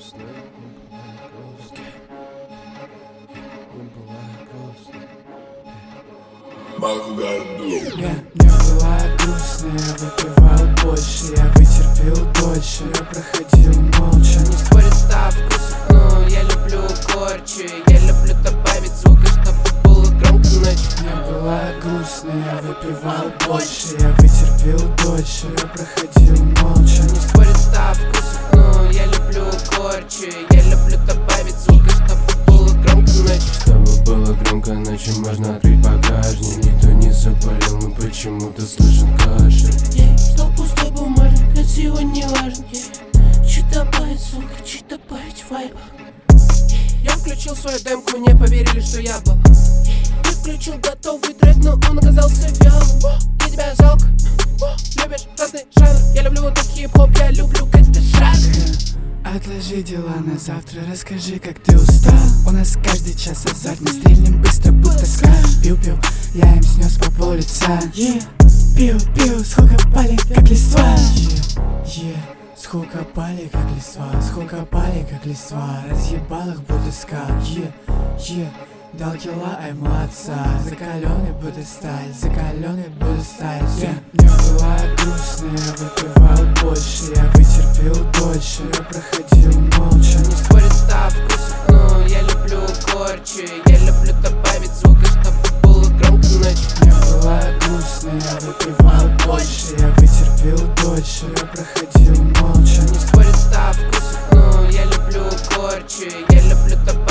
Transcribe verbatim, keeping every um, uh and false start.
грустно, не бывает грустно, не бывает грустно. Yeah, мне было грустно, я выпивал больше, я вытерпел дольше, я проходил молча. Не спорит о вкусах, но я люблю корчи. Я люблю добавить звука, чтобы было громко ночью. Мне было грустно, я выпивал больше, я вытерпел дольше, я проходил молча. Не спорит о вкусах, но я люблю корчи. Я люблю добавить звука, чтобы было громко ночью. Чтобы было громко ночью, можно открыть багажник. Никто не заболел, но почему-то слышен кашель. Yeah, что пустой бумажник, это сегодня не важно. Yeah. Чуть добавить звука, чуть добавить вайба. Yeah. Я включил свою демку, не поверили, что я был. Yeah. Я включил готовый трек, но он оказался вялым. Я тебя жалко. Любишь разный жанр, я люблю вот этот хип-хоп, я люблю как-то жанр. Отложи дела на завтра, расскажи, как ты устал. У нас каждый час азарт, мы стрельнем быстро, будто ска. Пил-пил, я им снес по пол лица. Yeah. Пил-пил, сколько пали, как листва. Yeah. Yeah. Сколько пали, как листва, сколько пали, как листва. Разъебал их, будто ска. Yeah. Yeah. Дал килла, ай, молодца. Закаленный будто сталь, закаленный будто сталь. Yeah. Мне было грустно, я выпивал больше, я вытерпел дольше, я проходил молча. Не спорит о вкусах, но я люблю корчи. Я люблю добавить звука, чтобы было громко ночью. Мне было грустно, я выпивал больше, я вытерпел дольше, я проходил молча. Не спорит о вкусах, но я люблю корчи. Я люблю добавить